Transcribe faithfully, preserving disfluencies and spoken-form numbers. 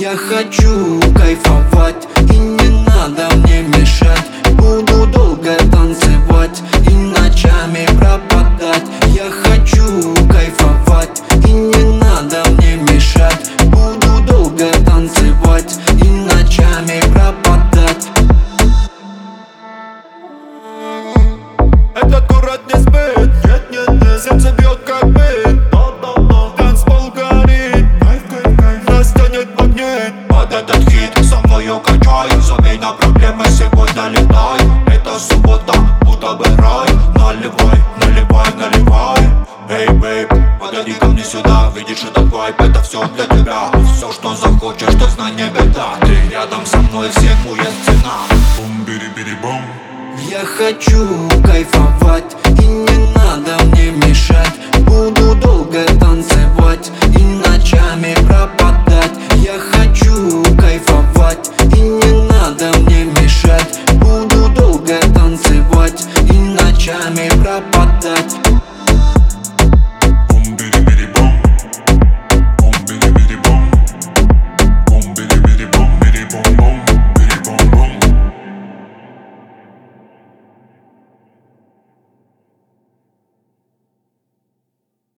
Я хочу кайфовать, и не надо мне мешать. Буду долго танцевать и ночами пропадать. Я хочу кайфовать, и не надо мне мешать. Буду долго танцевать и ночами пропадать. Этот город не спит, нет, нет, нет. Сердце бьет как бит. Танцпол горит, нас тянет магнит. Под этот хит со мною качай. Забей на проблемы, сегодня летай. Это суббота, будто бы рай. Наливай, наливай, наливай. Эй, бейб, подойди ко мне сюда. Видишь этот вайб, это все для тебя. Все, что захочешь, ты знай, не беда. Ты рядом со мной, всему есть цена. Бум-бири-бири-бум. Я хочу кайфовать, и не надо мне мешать. Буду долго танцевать и ночами пропадать. Я хочу кайфовать, и не надо мне мешать. Буду долго танцевать и ночами пропадать.